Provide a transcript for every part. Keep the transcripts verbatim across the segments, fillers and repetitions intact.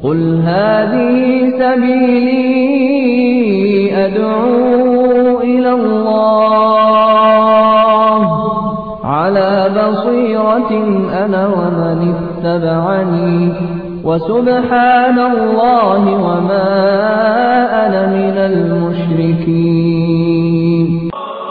قل هذه سبيلي أدعو إلى الله على بصيرة أنا ومن اتبعني وسبحان الله وما أنا من المشركين.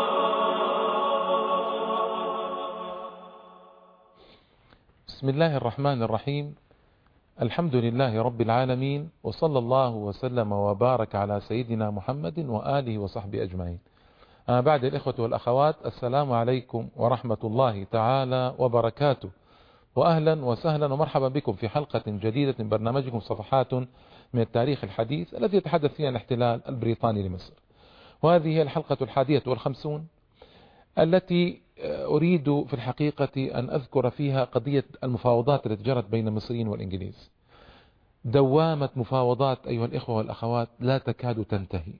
بسم الله الرحمن الرحيم. الحمد لله رب العالمين، وصلى الله وسلم وبارك على سيدنا محمد وآله وصحبه أجمعين. أما بعد، الإخوة والأخوات، السلام عليكم ورحمة الله تعالى وبركاته، وأهلا وسهلا ومرحبا بكم في حلقة جديدة من برنامجكم صفحات من التاريخ الحديث، الذي يتحدث فيها عن الاحتلال البريطاني لمصر. وهذه هي الحلقة الحادية والخمسون التي أريد في الحقيقة أن أذكر فيها قضية المفاوضات التي جرت بين المصريين والإنجليز. دوامة مفاوضات أيها الإخوة والأخوات لا تكاد تنتهي.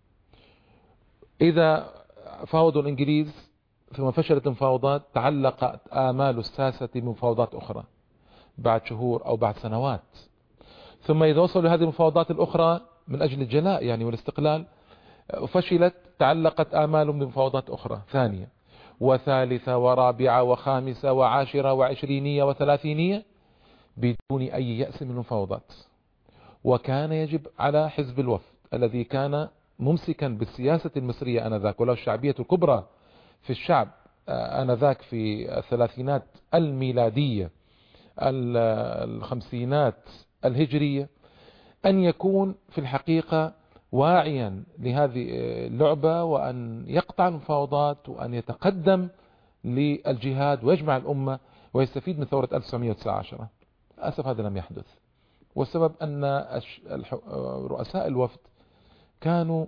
إذا فاوضوا الإنجليز ثم فشلت المفاوضات، تعلقت آمال الساسة بمفاوضات أخرى بعد شهور أو بعد سنوات. ثم إذا وصلوا لهذه المفاوضات الأخرى من أجل الجلاء يعني والاستقلال وفشلت، تعلقت آمالهم بمفاوضات أخرى ثانية وثالثة ورابعة وخامسة وعاشرة وعشرينية وثلاثينية بدون أي يأس من المفاوضات. وكان يجب على حزب الوفد الذي كان ممسكا بالسياسة المصرية آنذاك وله الشعبية الكبرى في الشعب آنذاك في الثلاثينات الميلادية الخمسينات الهجرية، أن يكون في الحقيقة واعيا لهذه اللعبة، وأن يقطع المفاوضات وأن يتقدم للجهاد ويجمع الأمة ويستفيد من ثورة ألف وتسعمئة وتسعة عشر. للأسف هذا لم يحدث، والسبب أن رؤساء الوفد كانوا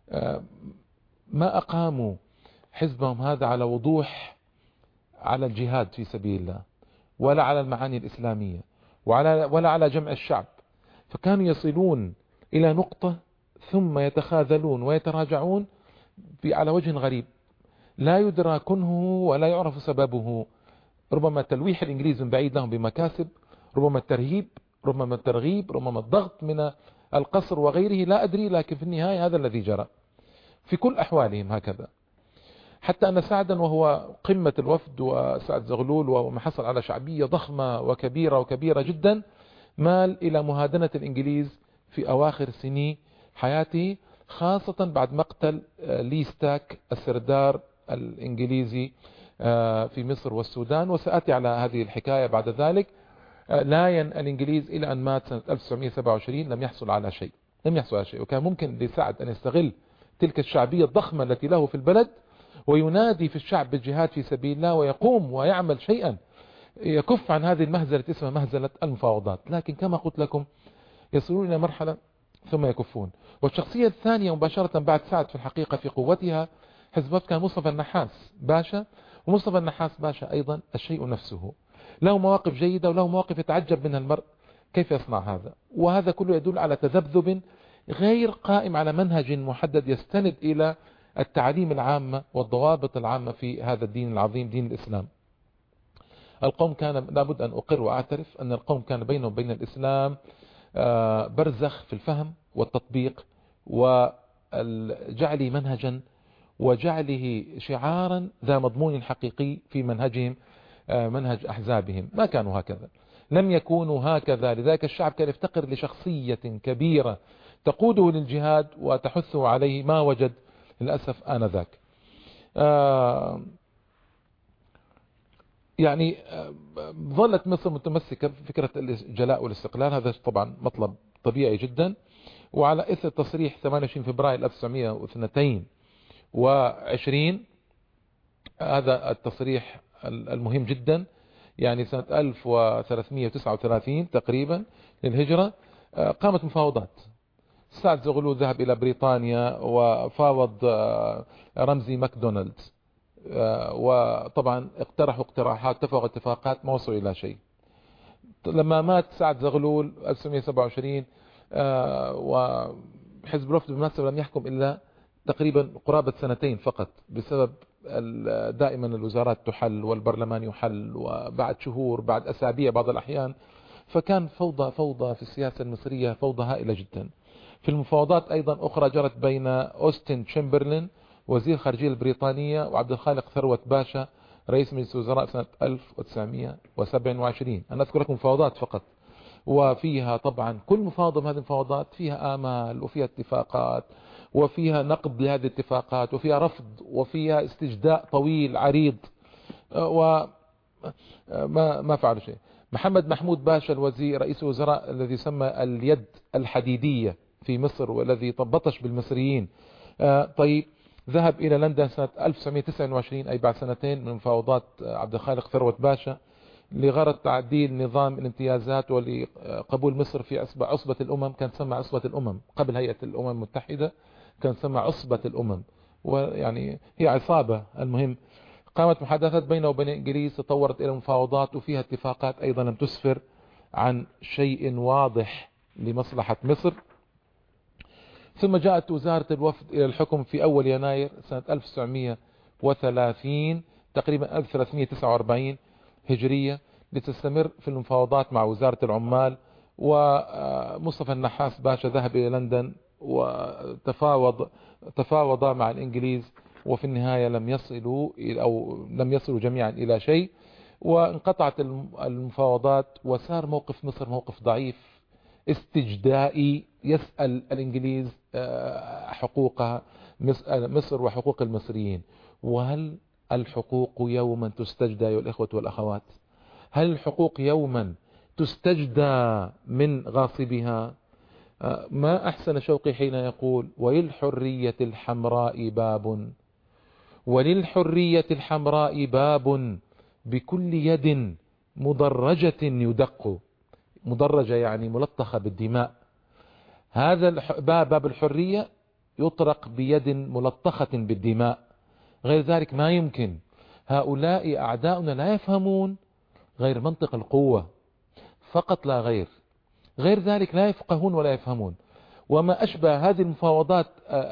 ما أقاموا حزبهم هذا على وضوح على الجهاد في سبيل الله، ولا على المعاني الإسلامية، ولا على جمع الشعب. فكانوا يصلون إلى نقطة ثم يتخاذلون ويتراجعون على وجه غريب لا يدرى كنهه ولا يعرف سببه. ربما تلويح الإنجليز من بعيد لهم بمكاسب، ربما الترهيب، ربما الترغيب، ربما الضغط من القصر وغيره، لا أدري، لكن في النهاية هذا الذي جرى في كل أحوالهم هكذا. حتى أن سعدا وهو قمة الوفد وسعد زغلول وما حصل على شعبية ضخمة وكبيرة وكبيرة جدا، مال إلى مهادنة الإنجليز في أواخر سنين حياته، خاصة بعد مقتل لي ستاك السردار الإنجليزي في مصر والسودان، وسأتي على هذه الحكاية بعد ذلك. لاين الإنجليز إلى أن مات سنة ألف وتسعمئة وسبعة وعشرين لم يحصل على شيء لم يحصل على شيء وكان ممكن لسعد أن يستغل تلك الشعبية الضخمة التي له في البلد وينادي في الشعب بالجهاد في سبيل الله، ويقوم ويعمل شيئا يكف عن هذه المهزلة اسمها مهزلة المفاوضات. لكن كما قلت لكم يصلون إلى مرحلة ثم يكفون. والشخصية الثانية مباشرة بعد سعد في الحقيقة في قوتها حزب كان مصطفى النحاس باشا. ومصطفى النحاس باشا أيضا الشيء نفسه، له مواقف جيدة وله مواقف يتعجب منها المرء كيف يصنع هذا. وهذا كله يدل على تذبذب غير قائم على منهج محدد يستند إلى التعليم العامة والضوابط العامة في هذا الدين العظيم دين الإسلام. القوم كان لابد أن أقر وأعترف أن القوم كان بينه وبين الإسلام برزخ في الفهم والتطبيق وجعله منهجا وجعله شعارا ذا مضمون حقيقي في منهجهم، منهج أحزابهم. ما كانوا هكذا، لم يكونوا هكذا. لذلك الشعب كان يفتقر لشخصية كبيرة تقوده للجهاد وتحثه عليه، ما وجد للأسف آنذاك. آه يعني ظلت مصر متمسكة بفكرة الجلاء والاستقلال، هذا طبعا مطلب طبيعي جدا. وعلى إثر تصريح ثمانية وعشرين فبراير ألف وتسعمئة واثنين وعشرين، هذا التصريح المهم جدا، يعني سنة ألف وثلاثمئة وتسعة وثلاثين تقريبا للهجرة، قامت مفاوضات. سعد زغلول ذهب إلى بريطانيا وفاوض رمزي ماكدونالد، وطبعا اقترحوا اقتراحات، اتفقوا اتفاقات، ما وصلوا إلى شيء. لما مات سعد زغلول ألف وتسعمئة وسبعة وعشرين وحزب الوفد بالمناسبة لم يحكم إلا تقريبا قرابة سنتين فقط، بسبب دائما الوزارات تحل والبرلمان يحل، وبعد شهور بعد أسابيع بعض الأحيان. فكان فوضى فوضى في السياسة المصرية، فوضى هائلة جدا. في المفاوضات أيضا أخرى جرت بين أوستن تشامبرلين وزير الخارجية البريطانية وعبد الخالق ثروت باشا رئيس مجلس الوزراء سنة ألف وتسعمئة وسبعة وعشرين. أنا أذكر لكم مفاوضات فقط، وفيها طبعا كل مفاوضة من هذه المفاوضات فيها آمال وفيها اتفاقات وفيها نقد لهذه الاتفاقات وفيها رفض وفيها استجداء طويل عريض، وما ما فعلوا شيء. محمد محمود باشا الوزير رئيس الوزراء الذي سمى اليد الحديدية في مصر والذي بطش بالمصريين، طيب ذهب إلى لندن سنة ألف وتسعمئة وتسعة وعشرين أي بعد سنتين من مفاوضات عبد الخالق ثروت باشا لغرض تعديل نظام الامتيازات ولقبول مصر في عصبة الأمم. كان سمى عصبة الأمم قبل هيئة الأمم المتحدة، كان سمى عصبة الأمم، ويعني هي عصابة. المهم قامت محادثات بينه وبين الإنجليز، تطورت إلى مفاوضات وفيها اتفاقات أيضا لم تسفر عن شيء واضح لمصلحة مصر. ثم جاءت وزارة الوفد إلى الحكم في أول يناير سنة ألف وتسعمئة وثلاثين تقريبا ألف وثلاثمئة وتسعة وأربعين هجرية لتستمر في المفاوضات مع وزارة العمال. ومصطفى النحاس باشا ذهب إلى لندن وتفاوض تفاوض مع الإنجليز، وفي النهاية لم يصلوا أو لم يصلوا جميعا إلى شيء، وانقطعت المفاوضات وصار موقف مصر موقف ضعيف استجدائي. يسأل الإنجليز حقوقها مصر وحقوق المصريين، وهل الحقوق يوما تستجدى أيها الإخوة والأخوات؟ هل الحقوق يوما تستجدى من غاصبها؟ ما أحسن شوقي حين يقول وللحرية الحمراء باب، وللحرية الحمراء باب بكل يد مدرجة يدق. مدرجة يعني ملطخة بالدماء. هذا باب باب الحرية يطرق بيد ملطخة بالدماء، غير ذلك ما يمكن. هؤلاء أعداؤنا لا يفهمون غير منطق القوة فقط لا غير، غير ذلك لا يفقهون ولا يفهمون. وما أشبه هذه المفاوضات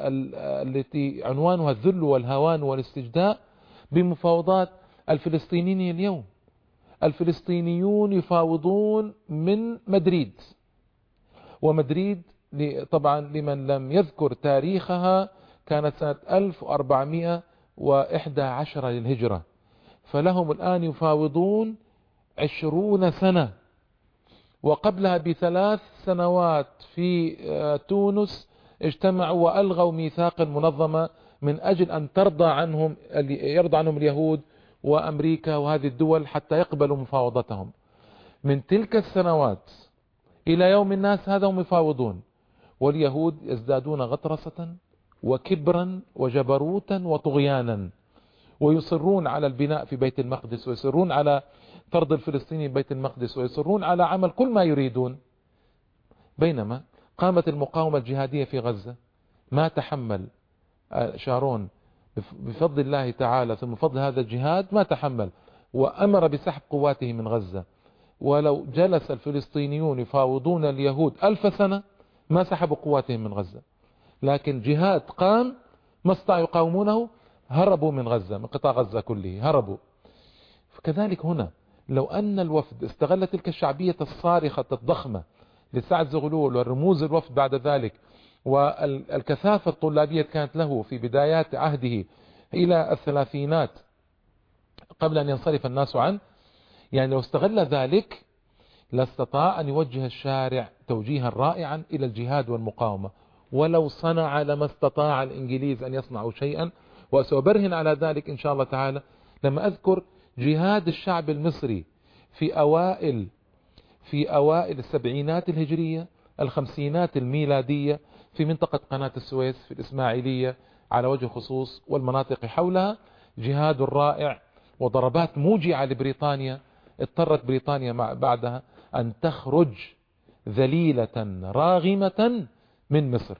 التي عنوانها الذل والهوان والاستجداء بمفاوضات الفلسطينيين اليوم. الفلسطينيون يفاوضون من مدريد، ومدريد طبعا لمن لم يذكر تاريخها كانت سنة ألف وأربعمئة وإحدى عشر للهجرة، فلهم الآن يفاوضون عشرون سنة. وقبلها بثلاث سنوات في تونس اجتمعوا وألغوا ميثاق المنظمة من أجل أن ترضى عنهم يرضى عنهم اليهود وأمريكا وهذه الدول حتى يقبلوا مفاوضتهم. من تلك السنوات إلى يوم الناس هذا هم يفاوضون، واليهود يزدادون غطرسة وكبرا وجبروتا وطغيانا، ويصرون على البناء في بيت المقدس، ويصرون على طرد الفلسطيني بيت المقدس، ويصرون على عمل كل ما يريدون. بينما قامت المقاومة الجهادية في غزة ما تحمل شارون بفضل الله تعالى ثم بفضل هذا الجهاد ما تحمل، وأمر بسحب قواته من غزة. ولو جلس الفلسطينيون يفاوضون اليهود ألف سنة ما سحبوا قواتهم من غزة، لكن جهاد قام ما استطاعوا يقاومونه، هربوا من غزة، من قطاع غزة كله هربوا. فكذلك هنا لو أن الوفد استغل تلك الشعبية الصارخة الضخمة لسعد زغلول والرموز الوفد بعد ذلك والكثافة الطلابية كانت له في بدايات عهده إلى الثلاثينات قبل أن ينصرف الناس عنه، يعني لو استغل ذلك لاستطاع أن يوجه الشارع توجيها رائعا إلى الجهاد والمقاومة. ولو صنع لما استطاع الإنجليز أن يصنعوا شيئا، وسأبرهن على ذلك إن شاء الله تعالى لما أذكر جهاد الشعب المصري في أوائل في أوائل السبعينات الهجرية الخمسينات الميلادية في منطقة قناة السويس في الإسماعيلية على وجه خصوص والمناطق حولها. جهاد رائع وضربات موجعة لبريطانيا، اضطرت بريطانيا بعدها أن تخرج ذليلة راغمة من مصر،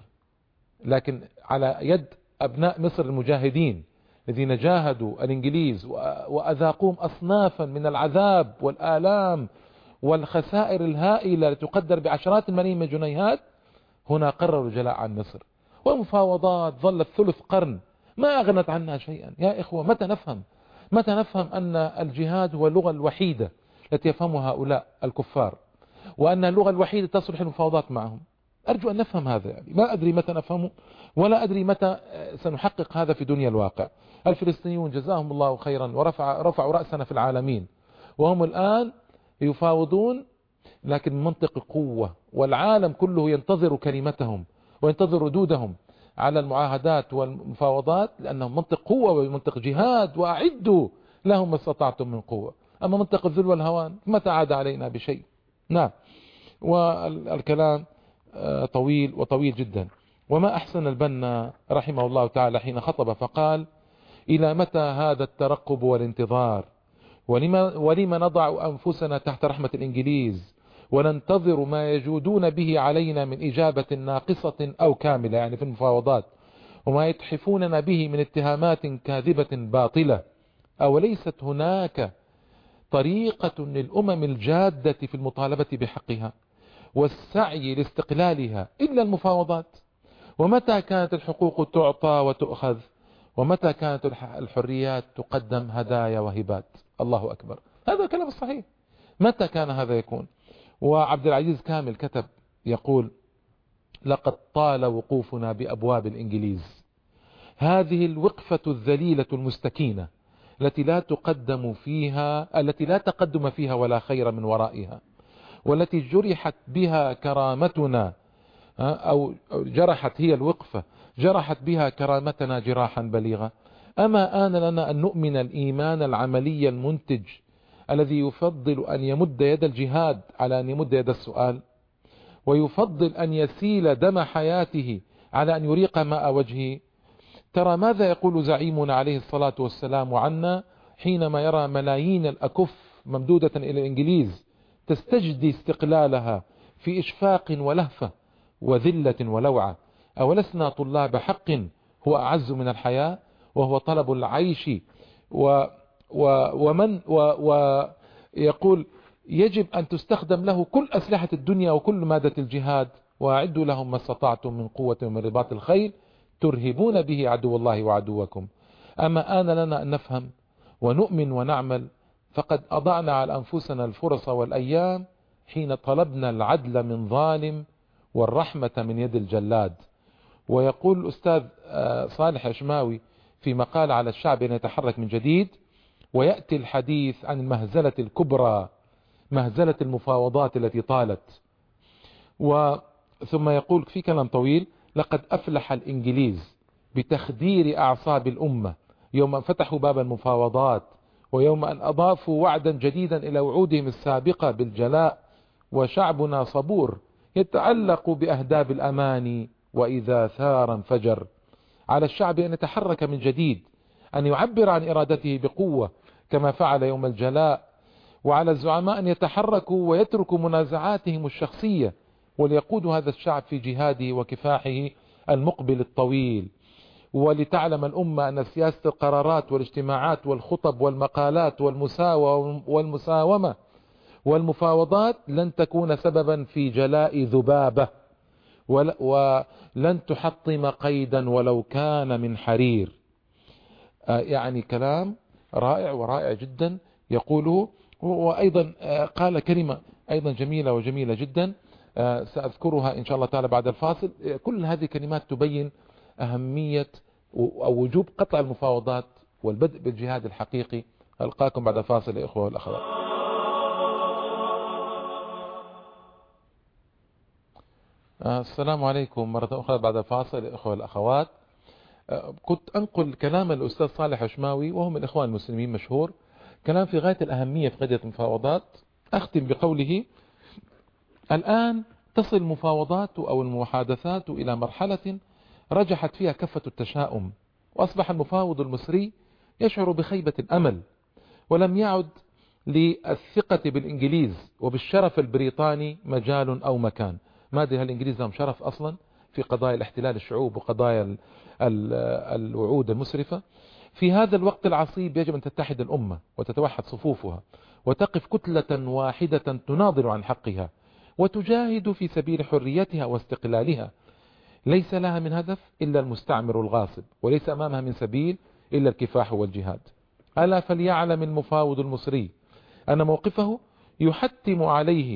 لكن على يد أبناء مصر المجاهدين الذين جاهدوا الإنجليز وأذاقوهم أصنافا من العذاب والآلام والخسائر الهائلة تقدر بعشرات الملايين من الجنيهات. هنا قرروا الجلاء عن مصر، والمفاوضات ظلت ثلث قرن ما أغنت عنها شيئا. يا إخوة متى نفهم متى نفهم أن الجهاد هو اللغة الوحيدة التي يفهمها هؤلاء الكفار؟ وأن اللغة الوحيدة تصلح المفاوضات معهم. أرجو أن نفهم هذا، يعني ما أدري متى نفهمه ولا أدري متى سنحقق هذا في دنيا الواقع. الفلسطينيون جزاهم الله خيرا ورفع رفعوا رأسنا في العالمين، وهم الآن يفاوضون لكن من منطق قوة، والعالم كله ينتظر كلمتهم وينتظر ردودهم على المعاهدات والمفاوضات، لأنهم منطق قوة ومنطق جهاد، وأعدوا لهم ما استطعتم من قوة. أما منطق الذل والهوان متى عاد علينا بشيء؟ نعم. والكلام طويل وطويل جدا. وما أحسن البنا رحمه الله تعالى حين خطب فقال: إلى متى هذا الترقب والانتظار؟ ولما, ولما نضع أنفسنا تحت رحمة الإنجليز وننتظر ما يجودون به علينا من إجابة ناقصة أو كاملة، يعني في المفاوضات، وما يتحفوننا به من اتهامات كاذبة باطلة؟ أوليست هناك طريقة للأمم الجادة في المطالبة بحقها والسعي لاستقلالها إلا المفاوضات؟ ومتى كانت الحقوق تعطى وتؤخذ؟ ومتى كانت الحريات تقدم هدايا وهبات؟ الله أكبر، هذا الكلام الصحيح. متى كان هذا يكون؟ وعبد العزيز كامل كتب يقول: لقد طال وقوفنا بأبواب الإنجليز، هذه الوقفة الذليلة المستكينة التي لا تقدم فيها التي لا تقدم فيها ولا خير من ورائها، والتي جرحت بها كرامتنا، أو جرحت هي الوقفة جرحت بها كرامتنا جراحا بليغا. أما آن لنا أن نؤمن الإيمان العملي المنتج الذي يفضل أن يمد يد الجهاد على أن يمد يد السؤال، ويفضل أن يسيل دم حياته على أن يريق ماء وجهه. ترى ماذا يقول زعيمنا عليه الصلاة والسلام عنا حينما يرى ملايين الأكف ممدودة إلى الإنجليز تستجدي استقلالها في إشفاق ولهفة وذلة ولوعة؟ أولسنا طلاب حق هو أعز من الحياة، وهو طلب العيش، و و ومن ويقول يجب أن تستخدم له كل أسلحة الدنيا وكل مادة الجهاد، وأعدوا لهم ما استطعتم من قوة ومن رباط الخيل ترهبون به عدو الله وعدوكم. أما آن لنا أن نفهم ونؤمن ونعمل، فقد أضعنا على أنفسنا الفرص والأيام حين طلبنا العدل من ظالم والرحمة من يد الجلاد. ويقول الأستاذ صالح أشماوي في مقال على الشعب أن يتحرك من جديد، ويأتي الحديث عن المهزلة الكبرى، مهزلة المفاوضات التي طالت. وثم يقول في كلام طويل: لقد أفلح الإنجليز بتخدير أعصاب الأمة يوم أن فتحوا باب المفاوضات، ويوم أن أضافوا وعدا جديدا إلى وعودهم السابقة بالجلاء. وشعبنا صبور يتعلق بأهداب الأماني، وإذا ثار انفجر. على الشعب أن يتحرك من جديد، أن يعبر عن إرادته بقوة كما فعل يوم الجلاء. وعلى الزعماء أن يتحركوا ويتركوا منازعاتهم الشخصية، وليقودوا هذا الشعب في جهاده وكفاحه المقبل الطويل. ولتعلم الأمة أن سياسة القرارات والاجتماعات والخطب والمقالات والمساومة والمساومة والمفاوضات لن تكون سببا في جلاء ذبابة، ولن تحطم قيدا ولو كان من حرير. يعني كلام رائع ورائع جدا يقوله. وأيضا قال كلمة أيضا جميلة وجميلة جدا سأذكرها إن شاء الله تعالى بعد الفاصل. كل هذه كلمات تبين أهمية أو وجوب قطع المفاوضات والبدء بالجهاد الحقيقي. ألقاكم بعد الفاصل يا إخوة والأخوات. السلام عليكم مرة أخرى بعد الفاصل يا إخوة والأخوات. كنت أنقل كلام الأستاذ صالح أشماوي وهو من الإخوان المسلمين مشهور، كلام في غاية الأهمية في قضية المفاوضات. أختم بقوله: الآن تصل المفاوضات أو المحادثات إلى مرحلة رجحت فيها كفة التشاؤم، وأصبح المفاوض المصري يشعر بخيبة الأمل، ولم يعد للثقة بالإنجليز وبالشرف البريطاني مجال أو مكان. ما أدري هل الإنجليز لهم شرف أصلا في قضايا الاحتلال الشعوب وقضايا ال ال الوعود المسرفة. في هذا الوقت العصيب يجب أن تتحد الأمة وتتوحد صفوفها وتقف كتلة واحدة تناضل عن حقها وتجاهد في سبيل حريتها واستقلالها. ليس لها من هدف إلا المستعمر الغاصب، وليس أمامها من سبيل إلا الكفاح والجهاد. ألا فليعلم المفاوض المصري أن موقفه يحتم عليه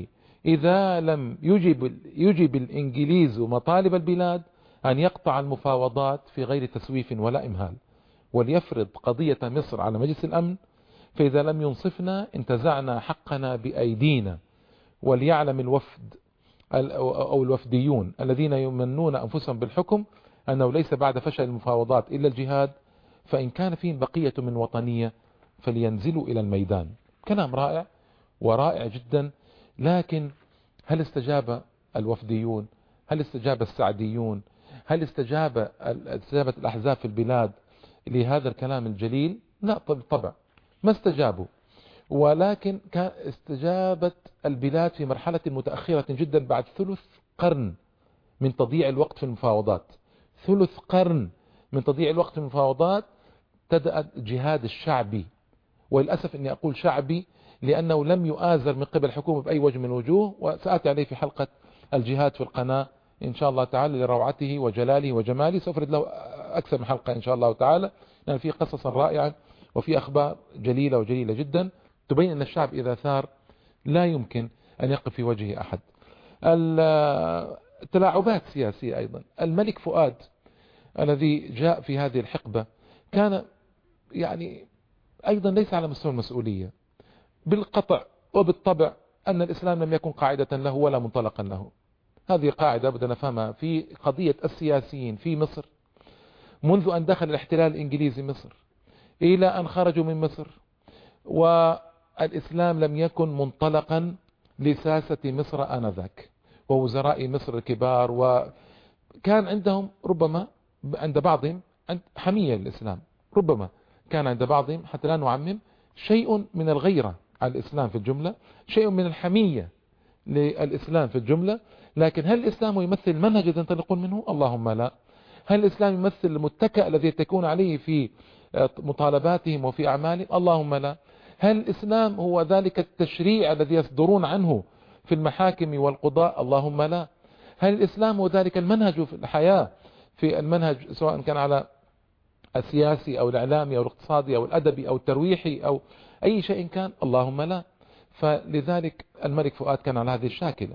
إذا لم يجب, يجب الإنجليز مطالب البلاد أن يقطع المفاوضات في غير تسويف ولا إمهال، وليفرض قضية مصر على مجلس الأمن، فإذا لم ينصفنا انتزعنا حقنا بأيدينا. وليعلم الوفد أو الوفديون الذين يمنون أنفسهم بالحكم أنه ليس بعد فشل المفاوضات إلا الجهاد، فإن كان فيهم بقية من وطنية فلينزلوا إلى الميدان. كلام رائع ورائع جدا. لكن هل استجاب الوفديون؟ هل استجاب السعديون؟ هل استجاب استجابت الأحزاب في البلاد لهذا الكلام الجليل؟ لا بالطبع ما استجابوا. ولكن كان استجابت البلاد في مرحلة متأخرة جدا بعد ثلث قرن من تضييع الوقت في المفاوضات. ثلث قرن من تضييع الوقت في المفاوضات بدأ الجهاد الشعبي، وللأسف أني أقول شعبي لأنه لم يؤازر من قبل الحكومة بأي وجه من الوجوه، وسأتي عليه في حلقة الجهاد في القناة إن شاء الله تعالى لروعته وجلاله وجماله. سأفرد له أكثر من حلقة إن شاء الله تعالى، لأن فيه قصصا رائعة وفي أخبار جليلة وجليلة جدا تبين أن الشعب إذا ثار لا يمكن أن يقف في وجهه أحد. التلاعبات سياسية أيضا. الملك فؤاد الذي جاء في هذه الحقبة كان يعني أيضا ليس على مستوى المسؤولية بالقطع وبالطبع أن الإسلام لم يكن قاعدة له ولا منطلقا له. هذه قاعدة بدنا نفهمها في قضية السياسيين في مصر منذ أن دخل الاحتلال الإنجليزي مصر إلى أن خرجوا من مصر، والإسلام لم يكن منطلقا لساسة مصر آنذاك ووزراء مصر الكبار، وكان عندهم ربما عند بعضهم حمية للإسلام، ربما كان عند بعضهم حتى لا نعمم شيء من الغيرة على الإسلام في الجملة، شيء من الحمية للإسلام في الجملة. لكن هل الإسلام يمثل منهج ينطلقون منه؟ اللهم لا. هل الإسلام يمثل المتكأ الذي يتكون عليه في مطالباتهم وفي أعمالهم؟ اللهم لا. هل الإسلام هو ذلك التشريع الذي يصدرون عنه في المحاكم والقضاء؟ اللهم لا. هل الإسلام هو ذلك المنهج في الحياة، في المنهج سواء كان على السياسي أو الإعلامي أو الاقتصادي أو الأدبي أو الترويحي أو أي شيء كان؟ اللهم لا. فلذلك الملك فؤاد كان على هذه الشاكلة،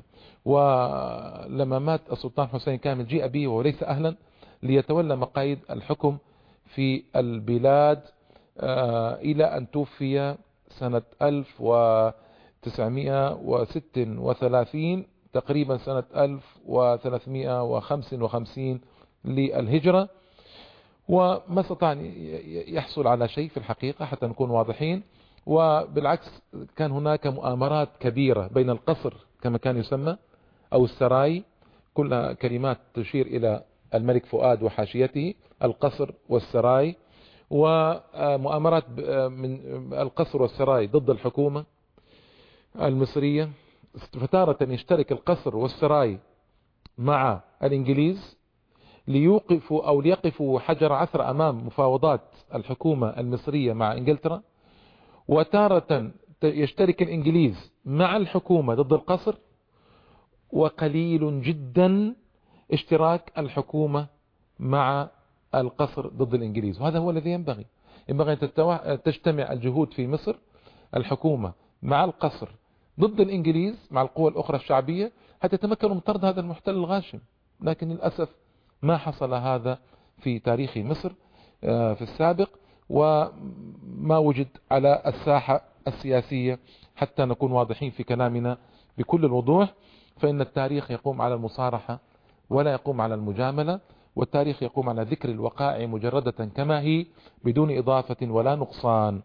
ولما مات السلطان حسين كامل جيء به وليس أهلا ليتولى مقاييد الحكم في البلاد إلى أن توفي سنة ألف وتسعمائة وستة وثلاثين تقريبا سنة ألف وثلاثمائة وخمسة وخمسين للهجرة، وما استطاع أن يحصل على شيء في الحقيقة حتى نكون واضحين. وبالعكس كان هناك مؤامرات كبيرة بين القصر كما كان يسمى أو السراي، كلها كلمات تشير إلى الملك فؤاد وحاشيته، القصر والسراي، ومؤامرات من القصر والسراي ضد الحكومة المصرية. فتارة يشترك القصر والسراي مع الإنجليز ليوقفوا أو ليقفوا حجر عثر أمام مفاوضات الحكومة المصرية مع إنجلترا، وتارة يشترك الإنجليز مع الحكومة ضد القصر، وقليل جدا اشتراك الحكومة مع القصر ضد الإنجليز. وهذا هو الذي ينبغي ينبغي أن تجتمع الجهود في مصر، الحكومة مع القصر ضد الإنجليز مع القوى الأخرى الشعبية حتى يتمكنوا من طرد هذا المحتل الغاشم. لكن للأسف ما حصل هذا في تاريخ مصر في السابق، وما وجد على الساحة السياسية حتى نكون واضحين في كلامنا بكل الوضوح. فإن التاريخ يقوم على المصارحة ولا يقوم على المجاملة، والتاريخ يقوم على ذكر الوقائع مجردة كما هي بدون إضافة ولا نقصان.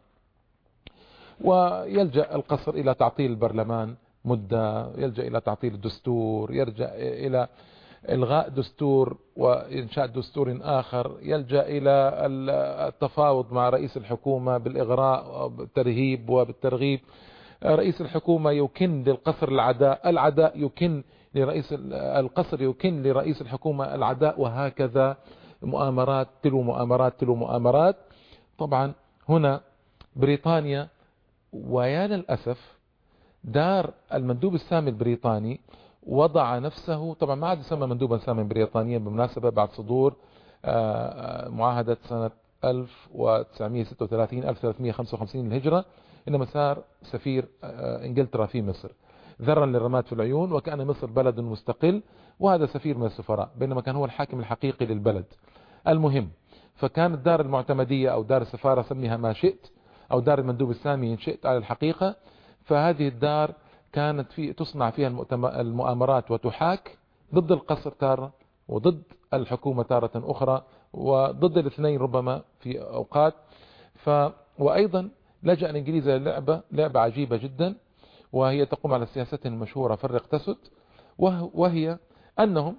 ويلجأ القصر إلى تعطيل البرلمان مدة، يلجأ إلى تعطيل الدستور، يرجع إلى إلغاء دستور وإنشاء دستور آخر، يلجأ إلى التفاوض مع رئيس الحكومة بالإغراء بالترهيب وبالترغيب. رئيس الحكومة يكن للقصر العداء، العداء يكن لرئيس القصر يكن لرئيس الحكومة العداء، وهكذا مؤامرات تلو مؤامرات تلو مؤامرات. طبعا هنا بريطانيا، ويا للأسف دار المندوب السامي البريطاني وضع نفسه، طبعا ما عاد يسمى مندوبا ساميا بريطانيا بالمناسبة بعد صدور معاهدة سنة ألف وتسعمائة وستة وثلاثين ألف وثلاثمائة وخمسة وخمسين للهجرة، إنما صار سفير إنجلترا في مصر. ذرا للرماد في العيون، وكأن مصر بلد مستقل وهذا سفير من السفراء، بينما كان هو الحاكم الحقيقي للبلد. المهم، فكانت دار المعتمدية أو دار السفارة سميها ما شئت، أو دار المندوب السامي إن شئت على الحقيقة. فهذه الدار كانت في تصنع فيها المؤامرات وتحاك ضد القصر تارة وضد الحكومة تارة أخرى وضد الاثنين ربما في أوقات. ف وأيضا لجأ الإنجليز للعبة لعبة عجيبة جدا، وهي تقوم على سياستهم المشهورة فرق تسد، وهي أنهم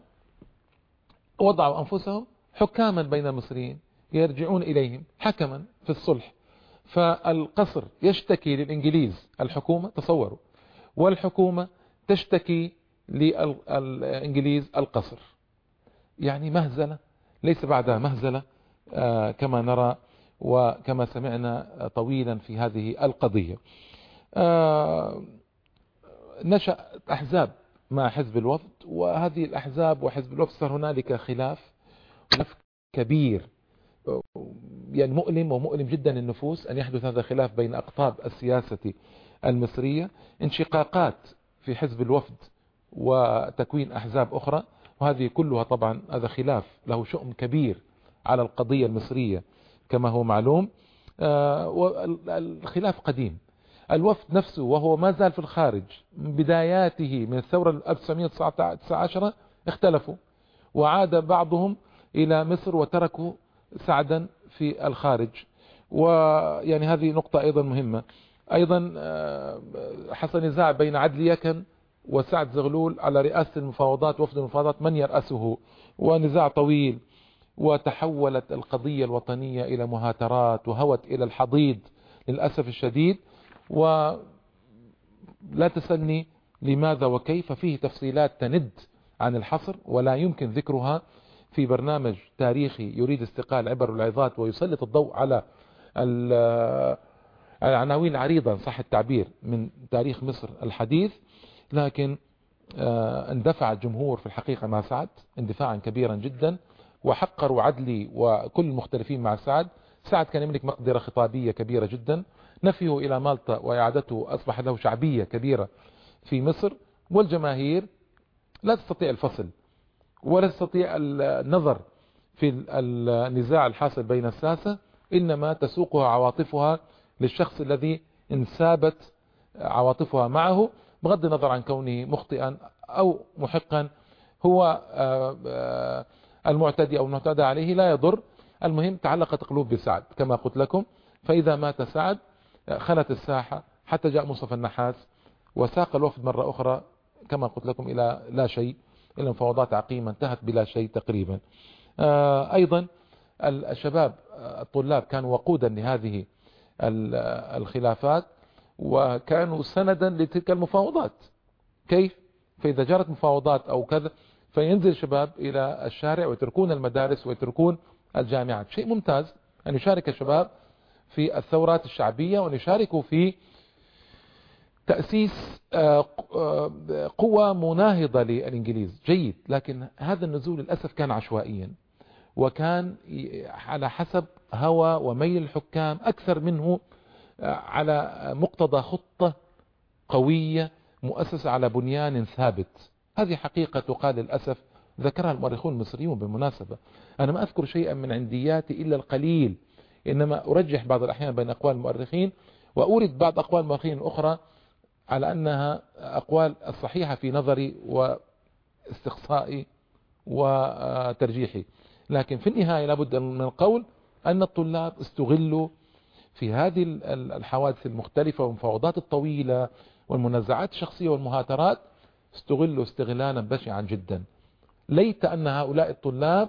وضعوا أنفسهم حكاما بين المصريين يرجعون إليهم حكما في الصلح. فالقصر يشتكي للإنجليز الحكومة، تصوروا، والحكومة تشتكي للإنجليز القصر. يعني مهزلة ليس بعدها مهزلة آه كما نرى وكما سمعنا طويلا في هذه القضية. آه نشأ أحزاب مع حزب الوفد، وهذه الأحزاب وحزب الوفد صار هنالك خلاف كبير، يعني مؤلم ومؤلم جدا النفوس أن يحدث هذا الخلاف بين أقطاب السياسة المصرية، انشقاقات في حزب الوفد وتكوين أحزاب أخرى، وهذه كلها طبعا هذا خلاف له شؤم كبير على القضية المصرية كما هو معلوم. والخلاف قديم. الوفد نفسه وهو ما زال في الخارج من بداياته من الثورة ألف وتسعمئة وتسعة عشر اختلفوا، وعاد بعضهم إلى مصر وتركوا سعدا في الخارج. ويعني هذه نقطة أيضا مهمة. أيضا حصل نزاع بين عدلي يكن وسعد زغلول على رئاسة المفاوضات، وفد المفاوضات من يرأسه، ونزاع طويل، وتحولت القضية الوطنية إلى مهاترات وهوت إلى الحضيض للأسف الشديد. ولا تسألني لماذا وكيف، فيه تفصيلات تند عن الحصر ولا يمكن ذكرها في برنامج تاريخي يريد استقال عبر والعظات ويسلط الضوء على العناوين العريضة صح التعبير من تاريخ مصر الحديث. لكن اندفع الجمهور في الحقيقة مع سعد اندفاعا كبيرا جدا، وحقروا عدلي وكل المختلفين مع سعد. سعد كان يملك مقدرة خطابية كبيرة جدا، نفيه إلى مالطا وإعادته أصبح له شعبية كبيرة في مصر، والجماهير لا تستطيع الفصل ولا تستطيع النظر في النزاع الحاصل بين الساسة، إنما تسوقها عواطفها للشخص الذي انسابت عواطفها معه بغض النظر عن كونه مخطئا أو محقا. هو المعتدي أو المعتدى عليه لا يضر، المهم تعلقت قلوب بسعد كما قلت لكم. فإذا مات سعد خلت الساحة حتى جاء مصطفى النحاس وساق الوفد مرة أخرى كما قلت لكم إلى لا شيء، إلى مفاوضات عقيمة انتهت بلا شيء تقريبا. أيضا الشباب الطلاب كانوا وقودا لهذه الخلافات وكانوا سندا لتلك المفاوضات. كيف؟ فإذا جرت مفاوضات أو كذا فينزل الشباب إلى الشارع ويتركون المدارس ويتركون الجامعات. شيء ممتاز أن يشارك الشباب في الثورات الشعبية وأن يشاركوا في تأسيس قوة مناهضة للإنجليز، جيد. لكن هذا النزول للأسف كان عشوائيا وكان على حسب هوى وميل الحكام أكثر منه على مقتضى خطة قوية مؤسسة على بنيان ثابت. هذه حقيقة تقال للأسف، ذكرها المؤرخون المصريون بالمناسبة. أنا ما أذكر شيئا من عندياتي إلا القليل، إنما أرجح بعض الأحيان بين أقوال المؤرخين وأورد بعض أقوال المؤرخين الأخرى على أنها أقوال الصحيحة في نظري واستقصائي وترجيحي. لكن في النهاية لابد من القول أن الطلاب استغلوا في هذه الحوادث المختلفة والمفاوضات الطويلة والمنازعات الشخصية والمهاترات، استغلوا استغلالا بشعا جدا. ليت أن هؤلاء الطلاب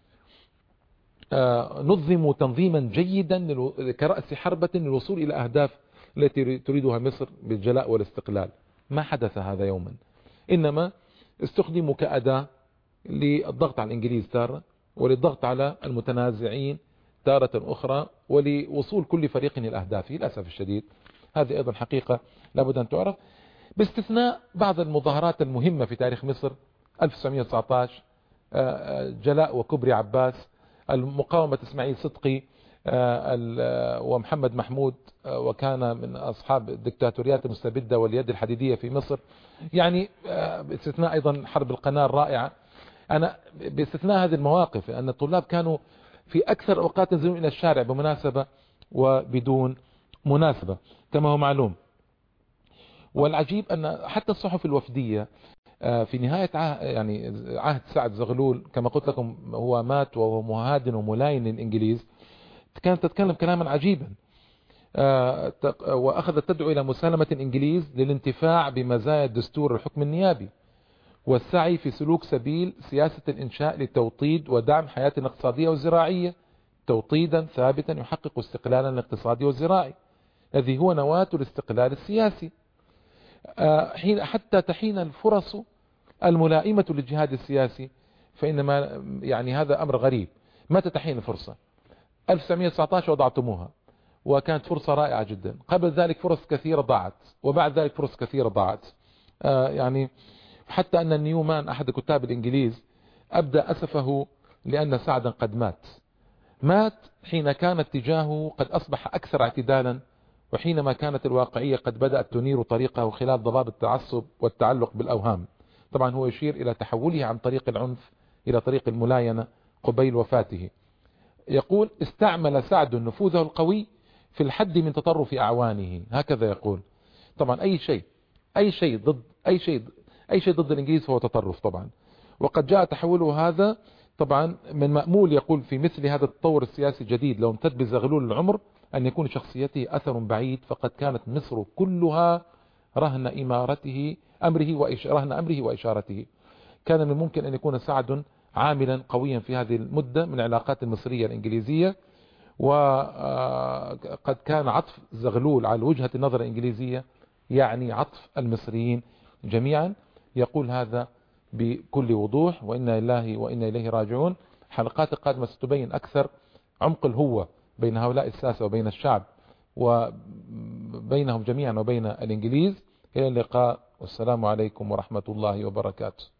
نظموا تنظيما جيدا كرأس حربة للوصول إلى أهداف التي تريدها مصر بالجلاء والاستقلال. ما حدث هذا يوما، إنما استخدموا كأداة للضغط على الإنجليز تارة وللضغط على المتنازعين تارة أخرى ولوصول كل فريق إلى أهدافه. للأسف الشديد هذه أيضا حقيقة لابد أن تعرف، باستثناء بعض المظاهرات المهمة في تاريخ مصر ألف وتسعمئة وتسعة عشر، جلاء وكبري عباس، المقاومة إسماعيل صدقي، ومحمد محمود وكان من أصحاب الدكتاتوريات المستبدة واليد الحديدية في مصر، يعني باستثناء أيضا حرب القناة الرائعة. أنا باستثناء هذه المواقف أن الطلاب كانوا في أكثر أوقات ينزلون إلى الشارع بمناسبة وبدون مناسبة كما هو معلوم. والعجيب أن حتى الصحف الوفدية في نهاية عهد يعني عهد سعد زغلول كما قلت لكم هو مات وهو مهادن وملاين للإنجليز، كانت تتكلم كلاما عجيبا وأخذت تدعو إلى مسالمة الإنجليز للانتفاع بمزايا الدستور الحكم النيابي والسعي في سلوك سبيل سياسة الإنشاء لتوطيد ودعم حياتنا الاقتصادية والزراعية توطيدا ثابتا يحقق استقلالا الاقتصادي والزراعي الذي هو نواة الاستقلال السياسي، حين حتى تحين الفرص الملائمة للجهاد السياسي. فإنما يعني هذا أمر غريب، متى تحين الفرصة؟ ألف وتسعمئة وتسعة عشر وضعتموها وكانت فرصة رائعة جدا، قبل ذلك فرص كثيرة ضاعت، وبعد ذلك فرص كثيرة ضاعت. آه يعني حتى أن نيومان أحد كتاب الإنجليز أبدى أسفه لأن سعدا قد مات مات حين كان اتجاهه قد أصبح أكثر اعتدالا، وحينما كانت الواقعية قد بدأت تنير طريقه خلال ضباب التعصب والتعلق بالأوهام. طبعا هو يشير إلى تحوله عن طريق العنف إلى طريق الملاينة قبيل وفاته. يقول استعمل سعد نفوذه القوي في الحد من تطرف أعوانه، هكذا يقول. طبعا أي شيء أي شيء ضد أي شيء أي شيء ضد الإنجليز فهو تطرف طبعا. وقد جاء تحوله هذا طبعا من مأمول يقول في مثل هذا التطور السياسي الجديد لو امتد بزغلول العمر أن يكون شخصيته أثر بعيد، فقد كانت مصر كلها رهن إمارته أمره وإش... رهن أمره وإشارته. كان من الممكن أن يكون سعد عاملا قويا في هذه المدة من العلاقات المصرية الإنجليزية، وقد كان عطف زغلول على وجهة النظر الإنجليزية يعني عطف المصريين جميعا. يقول هذا بكل وضوح، وإنا لله وإنا إليه راجعون. حلقات القادمة ستبين أكثر عمق الهوة بين هؤلاء الساسة وبين الشعب وبينهم جميعا وبين الإنجليز. إلى اللقاء والسلام عليكم ورحمة الله وبركاته.